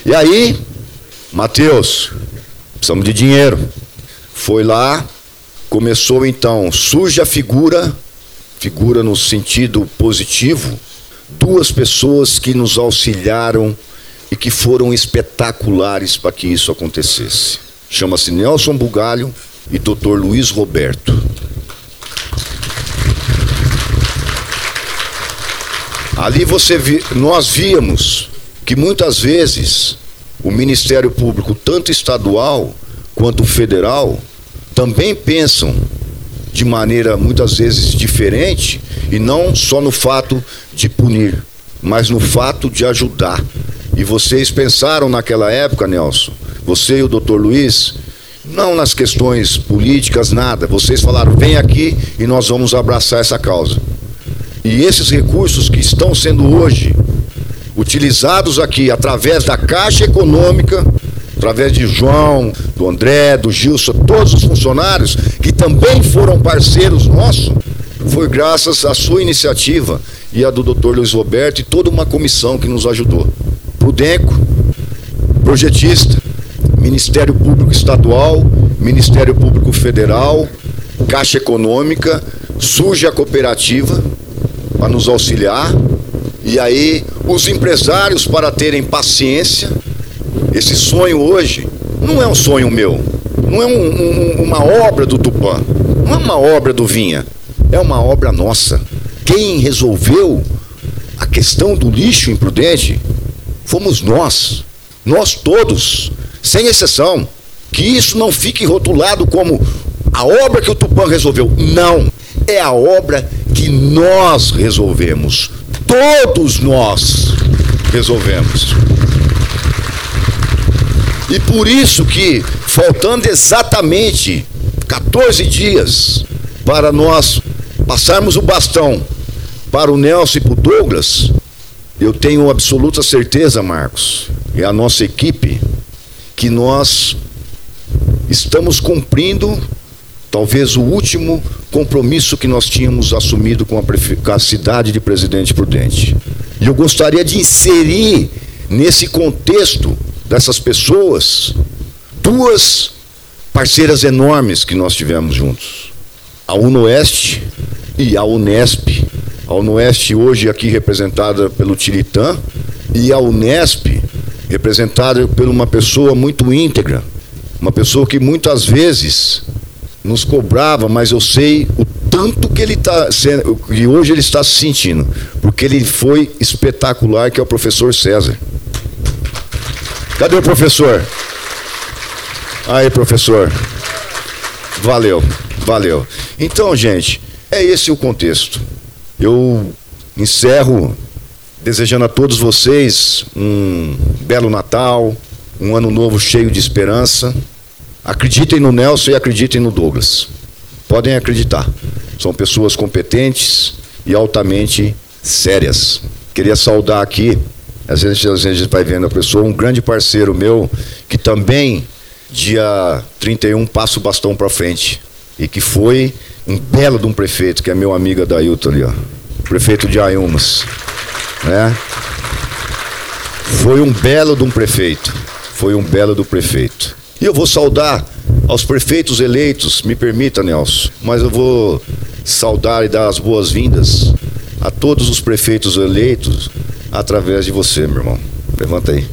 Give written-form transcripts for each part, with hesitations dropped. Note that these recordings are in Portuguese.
E aí, Mateus, precisamos de dinheiro. Foi lá, começou então, surge a figura no sentido positivo, duas pessoas que nos auxiliaram e que foram espetaculares para que isso acontecesse. Chama-se Nelson Bugalho e Dr. Luiz Roberto. Ali nós víamos que muitas vezes o Ministério Público, tanto estadual quanto federal, também pensam de maneira muitas vezes diferente, e não só no fato de punir, mas no fato de ajudar. E vocês pensaram naquela época, Nelson, você e o Dr. Luiz, não nas questões políticas, nada. Vocês falaram, vem aqui e nós vamos abraçar essa causa. E esses recursos que estão sendo hoje utilizados aqui através da Caixa Econômica, através de João, do André, do Gilson, todos os funcionários que também foram parceiros nossos, foi graças à sua iniciativa e a do Dr. Luiz Roberto e toda uma comissão que nos ajudou. Prudenco, projetista, Ministério Público Estadual, Ministério Público Federal, Caixa Econômica, surge a cooperativa para nos auxiliar, e aí os empresários para terem paciência. Esse sonho hoje não é um sonho meu, não é uma obra do Tupã, não é uma obra do Vinha, é uma obra nossa. Quem resolveu a questão do lixo imprudente fomos nós todos, sem exceção. Que isso não fique rotulado como a obra que o Tupã resolveu. Não, é a obra que nós resolvemos. Todos nós resolvemos. E por isso que, faltando exatamente 14 dias para nós passarmos o bastão para o Nelson e para o Douglas, eu tenho absoluta certeza, Marcos, e a nossa equipe, que nós estamos cumprindo talvez o último compromisso que nós tínhamos assumido com a cidade de Presidente Prudente. E eu gostaria de inserir nesse contexto dessas pessoas duas parceiras enormes que nós tivemos juntos: a UNOeste e a Unesp. A UNOeste hoje aqui representada pelo Tiritã, e a Unesp representada por uma pessoa muito íntegra, uma pessoa que muitas vezes nos cobrava, mas eu sei o tanto que ele está sendo, e hoje ele está se sentindo, porque ele foi espetacular, que é o professor César. Cadê o professor? Aí, professor. Valeu. Então, gente, é esse o contexto. Eu encerro desejando a todos vocês um belo Natal, um ano novo cheio de esperança. Acreditem no Nelson e acreditem no Douglas. Podem acreditar. São pessoas competentes e altamente sérias. Queria saudar aqui, às vezes a gente vai vendo a pessoa, um grande parceiro meu, que também, dia 31, passa o bastão para frente. E que foi um belo de um prefeito, que é meu amigo Adailton ali, ó. Prefeito de Ayumas. Né? Foi um belo de um prefeito. E eu vou saudar aos prefeitos eleitos, me permita, Nelson, mas eu vou saudar e dar as boas-vindas a todos os prefeitos eleitos através de você, meu irmão. Levanta aí.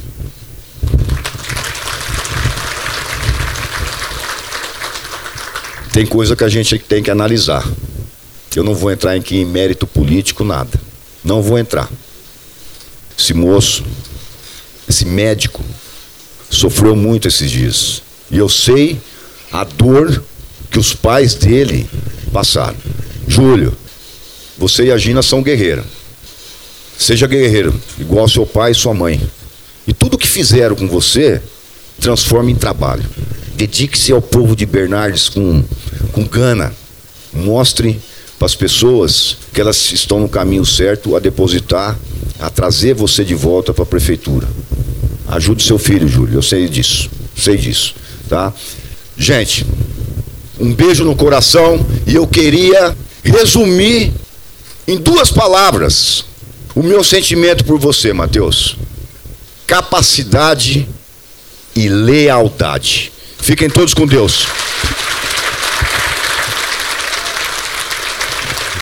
Tem coisa que a gente tem que analisar. Eu não vou entrar aqui em mérito político, nada. Não vou entrar. Esse moço, esse médico, sofreu muito esses dias. E eu sei a dor que os pais dele passaram. Júlio, você e a Gina são guerreiros. Seja guerreiro, igual seu pai e sua mãe. E tudo que fizeram com você, transforme em trabalho. Dedique-se ao povo de Bernardes com gana. Mostre para as pessoas que elas estão no caminho certo a depositar, a trazer você de volta para a prefeitura. Ajude seu filho, Júlio, eu sei disso, tá? Gente, um beijo no coração, e eu queria resumir em 2 palavras o meu sentimento por você, Mateus. capacidade e lealdade. Fiquem todos com Deus.